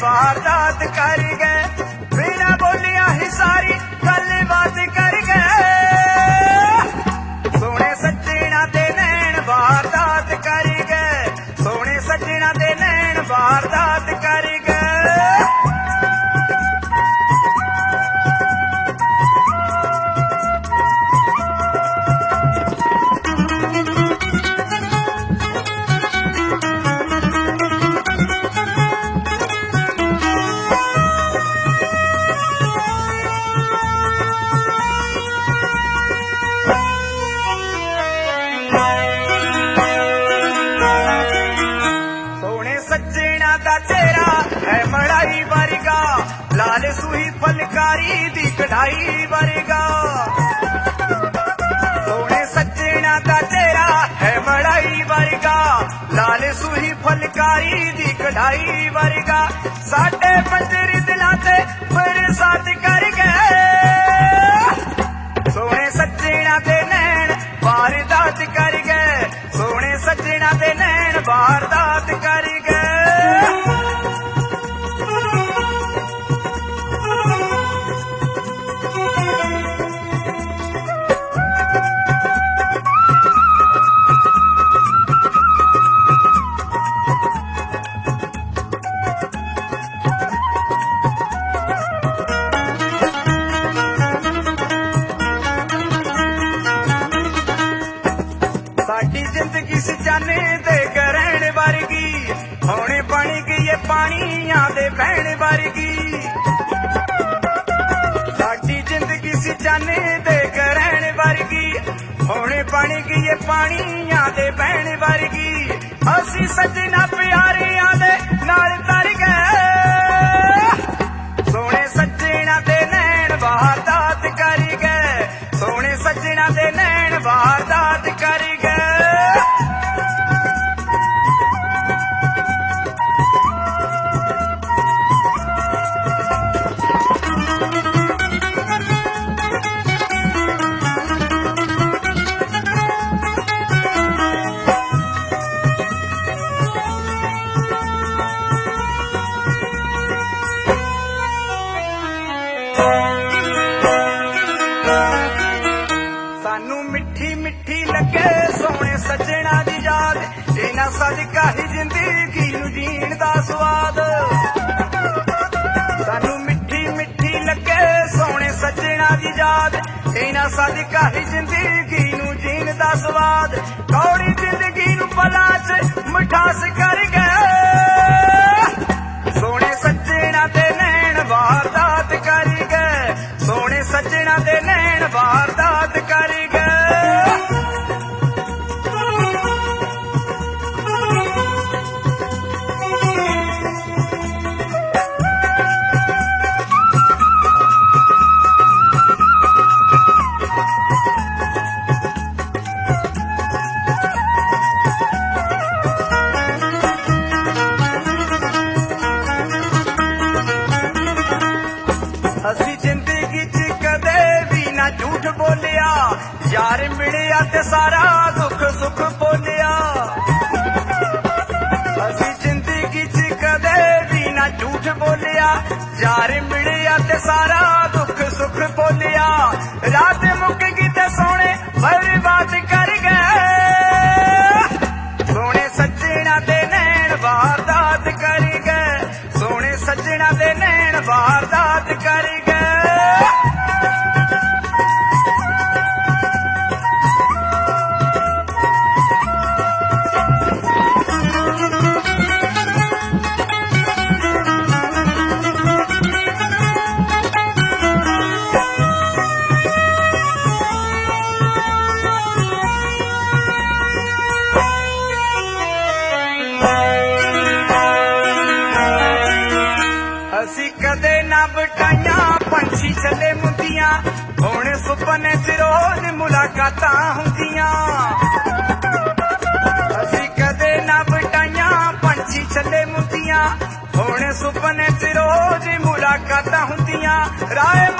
वारदात कर गए, बिना बोलिया ही सारी गल बात कर गए। सोने सज्जना दे नैन वारदात कर गए, सोने सज्जना दे नैन वारदात कर गए। लाल सूही फलकारी दी कढ़ाई वर्गा, सोने सज्जना दा चेहरा है बड़ाई वर्गा, लाल सूही फलकारी दी कढ़ाई वर्गा। साडे पंजरी दिलां ते बरसात कर गए, सोने सज्जना दे नैन वारदात कर गए, सोने सज्जना दे नैन वारदात कर गए। जिंदगी सिजाने दे ग्रहण वर्गी, होने बनी गई है पानिया दे बहन वर्गी। साडी जिंदगी सिजाने दे ग्रहण वर्गी, होने बनी गई है पानिया दे बहन वर्गी। असी सजना प्यारिया दे नाल तर गए, सोने सजना दे नैन वारदात कर गए, सोने सजना दे नैन वारदात कर गए। सानू मिठी मिठी लगे सोने सजना दी याद, इना सदका ही जिंदगी नू जीण दा स्वाद। सानू मिठी मिठी लगे सोने सजना दी याद, इना सदका ही जिंदगी नू जीण दा स्वाद। कौड़ी जिंदगी नू पला च मिठास कर गए, सोने सजना दे नैन वारदात कर गए, सोने सजना दे नैन वारदात कर गए। असी जिंदगी च कदे भी ना झूठ बोलिया, यार मिलिया ते सारा दुख सुख बोलिया। असी जिंदगी च कदे भी ना झूठ बोलिया, यार मिलिया ते सारा दुख सुख बोलिया। रात मुक गई ते सोने बर्बाद कर गए, सोने सजना दे नैन वारदात कर गए, सोने सजना दे नैन वारदात कर गए। असी कदे ना बटाइया पंछी चले मुंदियां, हुण सुपने च रोज मुलाकातां हुंदियां। असी कदे ना बटाइया पंछी चले मुंदियां, हुण सुपने च रोज मुलाकातां हुंदियां। राह